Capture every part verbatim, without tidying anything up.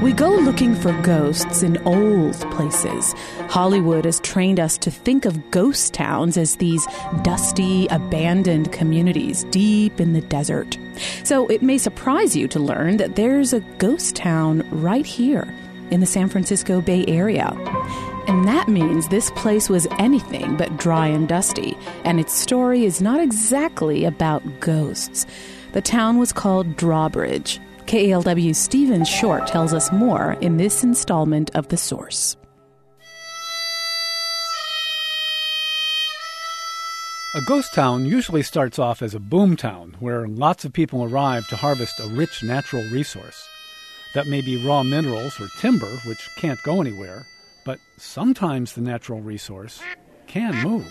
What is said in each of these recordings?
We go looking for ghosts in old places. Hollywood has trained us to think of ghost towns as these dusty, abandoned communities deep in the desert. So it may surprise you to learn that there's a ghost town right here in the San Francisco Bay Area. And that means this place was anything but dry and dusty, and its story is not exactly about ghosts. The town was called Drawbridge. K A L W's Stephen Short tells us more in this installment of The Source. A ghost town usually starts off as a boom town, where lots of people arrive to harvest a rich natural resource. That may be raw minerals or timber, which can't go anywhere, but sometimes the natural resource can move.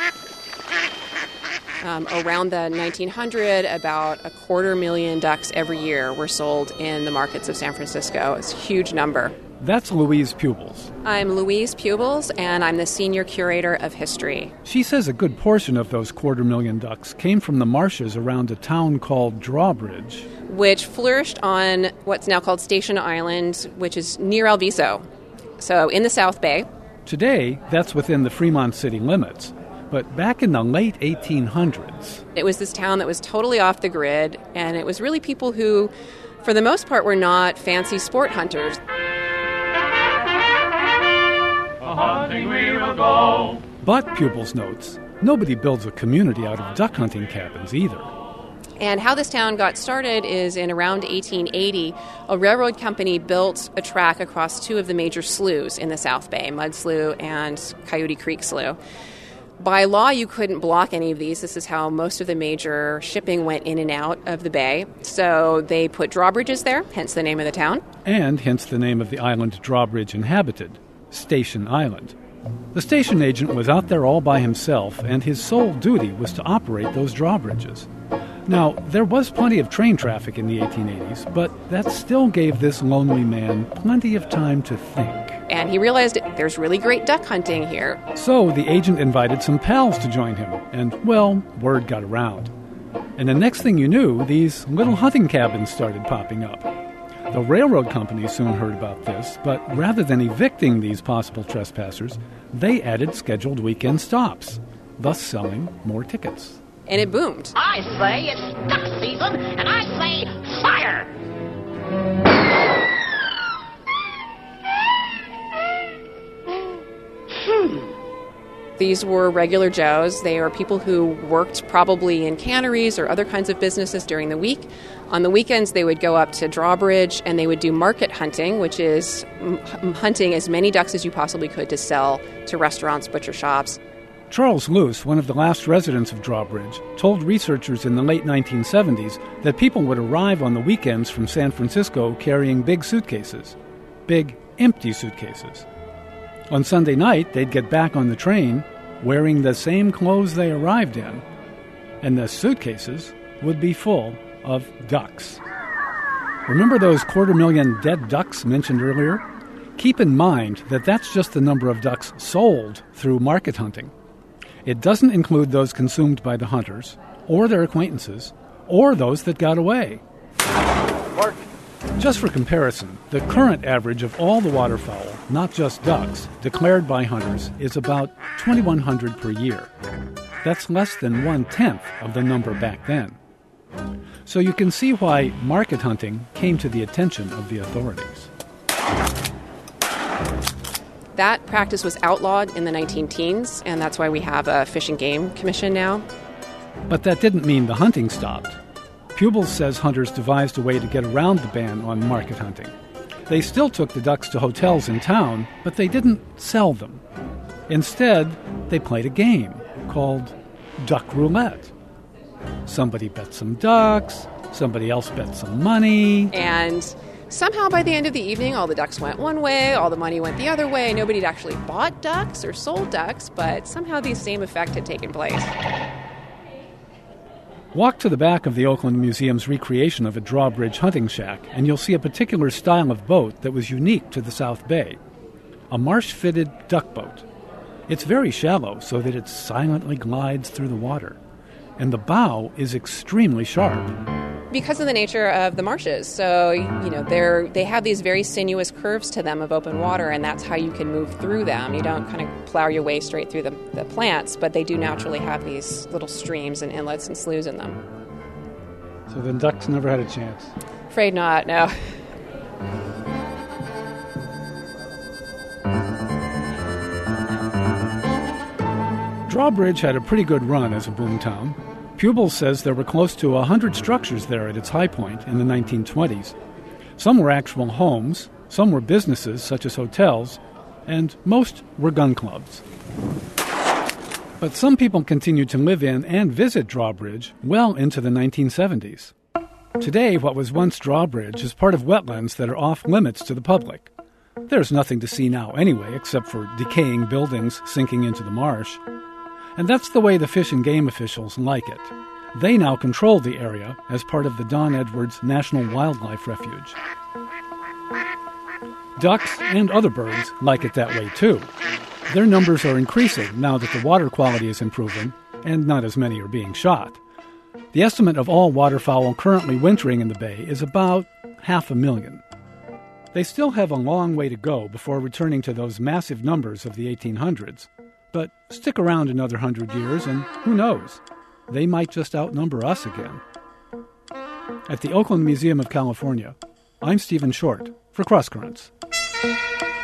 Um, around the nineteen hundred, about a quarter million ducks every year were sold in the markets of San Francisco. It's a huge number. That's Louise Pubels. I'm Louise Pubels, and I'm the Senior Curator of History. She says a good portion of those quarter million ducks came from the marshes around a town called Drawbridge, which flourished on what's now called Station Island, which is near Alviso, so in the South Bay. Today, that's within the Fremont city limits. But back in the late eighteen hundreds... it was this town that was totally off the grid, and it was really people who, for the most part, were not fancy sport hunters. A-hunting we will go. But, Pubels notes, nobody builds a community out of duck hunting cabins either. And how this town got started is in around eighteen eighty, a railroad company built a track across two of the major sloughs in the South Bay, Mud Slough and Coyote Creek Slough. By law, you couldn't block any of these. This is how most of the major shipping went in and out of the bay. So they put drawbridges there, hence the name of the town. And hence the name of the island Drawbridge inhabited, Station Island. The station agent was out there all by himself, and his sole duty was to operate those drawbridges. Now, there was plenty of train traffic in the eighteen eighties, but that still gave this lonely man plenty of time to think. And he realized there's really great duck hunting here. So the agent invited some pals to join him, and, well, word got around. And the next thing you knew, these little hunting cabins started popping up. The railroad company soon heard about this, but rather than evicting these possible trespassers, they added scheduled weekend stops, thus selling more tickets. And it boomed. I say it's duck season, and I say fire! These were regular Joes. They are people who worked probably in canneries or other kinds of businesses during the week. On the weekends, they would go up to Drawbridge and they would do market hunting, which is m- hunting as many ducks as you possibly could to sell to restaurants, butcher shops. Charles Luce, one of the last residents of Drawbridge, told researchers in the late nineteen seventies that people would arrive on the weekends from San Francisco carrying big suitcases, big, empty suitcases. On Sunday night, they'd get back on the train wearing the same clothes they arrived in, and the suitcases would be full of ducks. Remember those quarter million dead ducks mentioned earlier? Keep in mind that that's just the number of ducks sold through market hunting. It doesn't include those consumed by the hunters, or their acquaintances, or those that got away. Mark. Just for comparison, the current average of all the waterfowl, not just ducks, declared by hunters is about twenty-one hundred per year. That's less than one-tenth of the number back then. So you can see why market hunting came to the attention of the authorities. That practice was outlawed in the nineteen teens, and that's why we have a Fish and Game Commission now. But that didn't mean the hunting stopped. Pubels says hunters devised a way to get around the ban on market hunting. They still took the ducks to hotels in town, but they didn't sell them. Instead, they played a game called duck roulette. Somebody bet some ducks, somebody else bet some money. And somehow by the end of the evening, all the ducks went one way, all the money went the other way. Nobody had actually bought ducks or sold ducks, but somehow the same effect had taken place. Walk to the back of the Oakland Museum's recreation of a drawbridge hunting shack, and you'll see a particular style of boat that was unique to the South Bay. A marsh-fitted duck boat. It's very shallow so that it silently glides through the water. And the bow is extremely sharp. Because of the nature of the marshes. So, you know, they're they have these very sinuous curves to them of open water, and that's how you can move through them. You don't kind of plow your way straight through the, the plants, but they do naturally have these little streams and inlets and sloughs in them. So the ducks never had a chance? Afraid not, no. Drawbridge had a pretty good run as a boomtown. Pubel says there were close to one hundred structures there at its high point in the nineteen twenties. Some were actual homes, some were businesses such as hotels, and most were gun clubs. But some people continued to live in and visit Drawbridge well into the nineteen seventies. Today, what was once Drawbridge is part of wetlands that are off limits to the public. There's nothing to see now anyway, except for decaying buildings sinking into the marsh. And that's the way the Fish and Game officials like it. They now control the area as part of the Don Edwards National Wildlife Refuge. Ducks and other birds like it that way too. Their numbers are increasing now that the water quality is improving, and not as many are being shot. The estimate of all waterfowl currently wintering in the bay is about half a million. They still have a long way to go before returning to those massive numbers of the eighteen hundreds. But stick around another hundred years, and who knows? They might just outnumber us again. At the Oakland Museum of California, I'm Stephen Short for Cross Currents.